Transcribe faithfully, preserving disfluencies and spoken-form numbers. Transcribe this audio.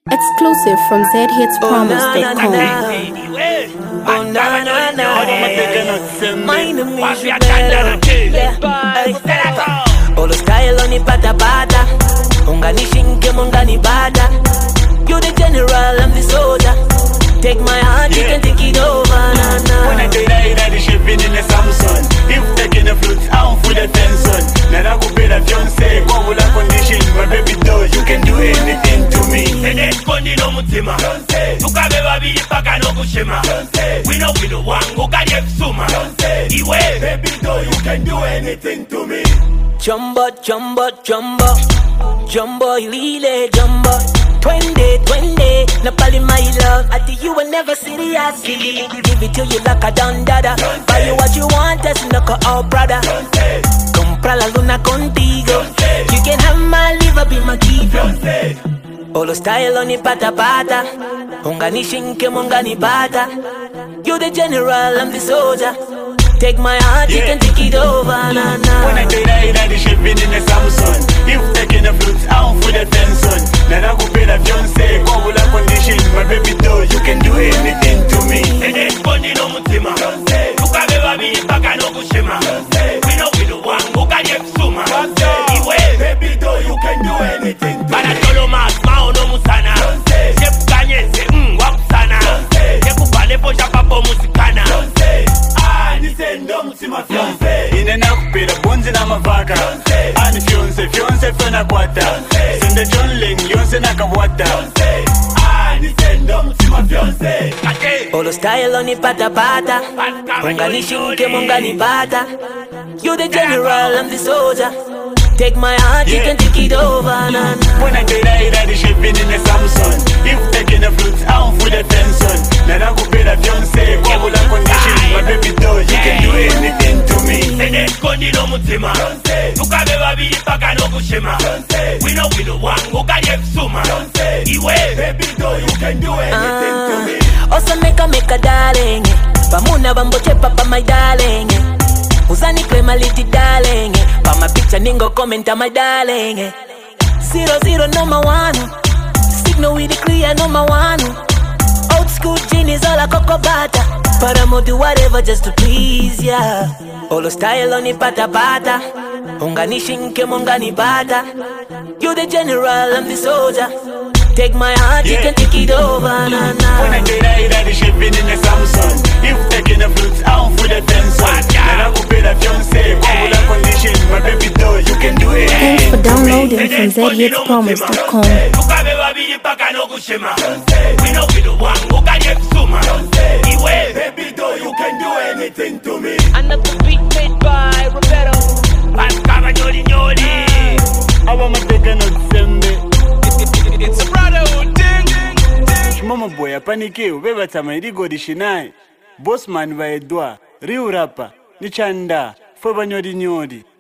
Exclusive from z hits promise dot com. Oh na na na, my name is yeah. All the style on the pata pata, ungani shinke mungani bada. You the general, I'm the soldier. Take my heart, you can take it over. Na na. When I say that, I shipping in the Samsung. If taking the flutes, I'm full of tension. Now I go pay the fiance, what will I condition? My baby doll, you can do anything to me. And it's funny no mutima. Tukabe babi paka no kushima. We know we don't want go kanye suma. Iwe baby doll, you can do anything to me. Jumbo, jumbo, jumbo, jumbo, lile jumbo. Twenty, twenty, Napali my love. I think you will never see the ass. Give it to you like a don dada. Buy you what you want, that's knock out, brother. Compra la luna contigo. You can have my liver, be my keeper. All the style on the pata pata. Ungani shinke, mungani bata. You the general, I'm the soldier. Take my heart, yeah. You can take it over, na na. When I say that, I shipping in the Samsung. If taking the flutes, I'm full of tension. Now I go pay the fiance, what will I condition? My baby doll, you can do anything to me. And it's funny no mutima. Tukabe babi paka no kushima. We know we don't want go kanye suma. Iwe baby doll, you can do anything to me. Bana solo mas mao no musana. Jep kanye se mm wakusana. Jepu pale po japapo musikana. Ine nakupira bonzi na mavaka. Ani fiance, fiance fena kwata. Sende John Ling, yonse nakawata. Ani sendo mtima fiance. All the style on the pata pata. Ungani shinke, mungani bata. You the general, I'm the soldier. Take my heart, yeah. You can take it over, na na. When I say that, I shipping in the Samsung. If taking the flutes, I'm full of tension. Now I go pay the fiance, what will I condition? My baby doll, you can do anything to me. And it's funny no mutima. Tukabe babi paka no kushima. We know we don't want go kanye suma. Iwe baby doll, you can do anything uh, to me. Also make a make a darling. Pamuna bamboche papa my darling. Uzani claim my little darling. Pa my picture ningo comment my darling. Zero zero number one. Signal with the clear number one. Old school genius all a cocoa butter. But I'ma do whatever just to please ya. Yeah. All the style on the pata pata. Ungani shinke mungani bata. You the general, I'm the soldier. Take my heart, yeah. You can take it over, na na. When I say that, I shipping in the Samsung. If taking the flutes, I'm full of tension. Now I go pay the fiance, what will I condition? My baby doll, you can do it. Thanks for downloading from z hits promise dot com. Tukabe babi paka no kushima. We know we don't want go kanye suma. Iwe baby doll, you can do anything to me. Another beat made by Roberto. Paskava nyoli nyoli. I want to take a note, send me. It's a brotherhood thing. Mama boy, panike, ubeba tama irigo dishinai. Bossman va edwa, riu rapa, ni chanda, fwe banyodi nyodi.